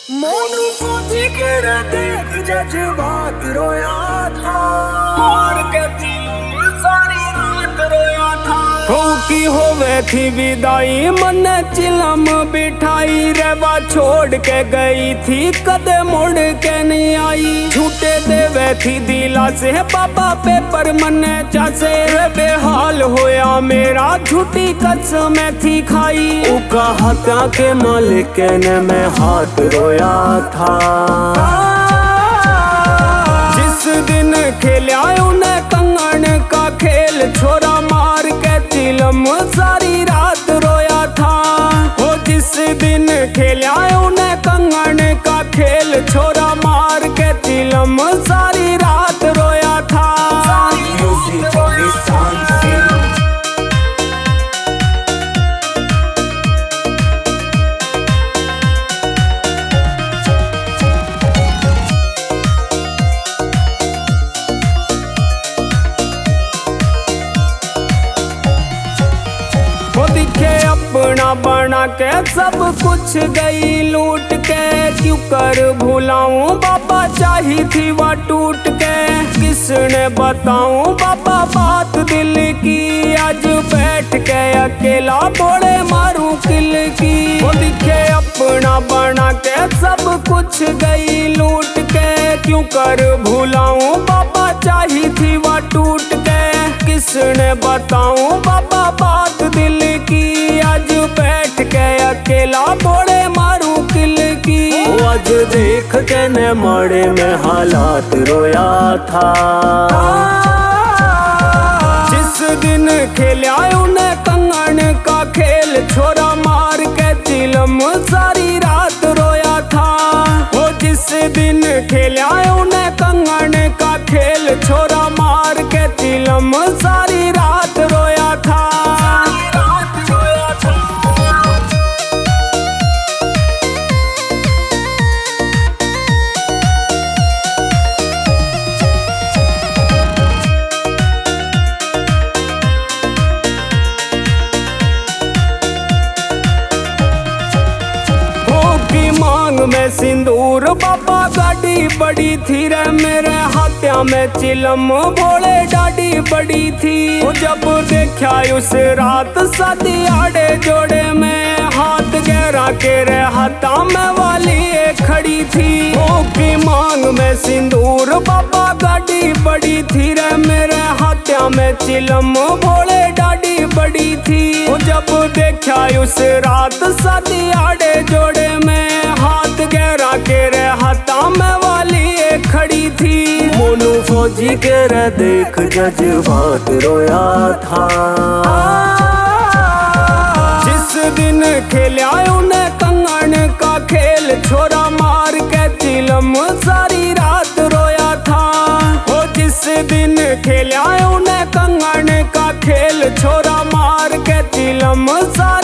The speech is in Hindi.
मोनू सोची के देख जज्बात रोया था और के दिल सारी रात रोया था। की होवे थी विदाई मन चिलम बिठाई रेवा छोड़ के गई थी कदे मुड़ के नहीं आई। झूठे देवे थी दिला से पापा पेपर मने चासे बेहाल होया मेरा झूठी कसम थी खाई। उका हाथा के मालिक ने मैं हाथ रोया था। जिस दिन खेला उन्हें कंगन का खेल छोरा मार के चिलम सारी रात रोया था। वो जिस दिन खेला उन्हें कंगन का खेल छोरा मार के चिलम सारी रात रोया था। दिखे अपना बना के सब कुछ गई लूट के। क्यों कर भूलाऊं बाबा चाही थी वह टूट के। किसने बताऊं बाबा बात दिल की आज बैठ के अकेला बोले मारूं किल की। वो दिखे अपना बना के सब कुछ गई लूट के। क्यों कर भूलाऊं बाबा चाही थी वह टूट के। किसने बताऊं बाबा बात दिल की आज बैठ के अकेला बोले मारू किल की। आज देख के ने माड़े में हालात रोया था। जिस दिन खेला उन्हें कंगन का खेल छोरा मार के चिलम सारी रात रोया था। वो जिस दिन खेला उन्हें कंगन का खेल छोरा मार के चिलम सारी रात रोया था। मांग में सिंदूर बाबा गाड़ी बड़ी थी रे मेरे हाथ्या में चिलम भोले डाडी बड़ी थी। जब देखा उस रात शादी आड़े जोड़े में हाथ गहरा के रे हाथा में वाली खड़ी थी। की मांग में सिंदूर बाबा गाड़ी बड़ी थी रे मेरे हाथ्या में चिलम भोले डाडी बड़ी थी। जब देखा उस रात शादी आड़े जोड़े में हाथ गहरा के रे हाथा में वाली खड़ी थी। मोनू फौजी के रे देख जज्बात रोया था। जिस दिन खेला उन्हें कंगन का खेल छोरा मार के चिलम सारी रात रोया था। वो जिस दिन खेला उन्हें कंगन का खेल छोरा मार के चिलम सारी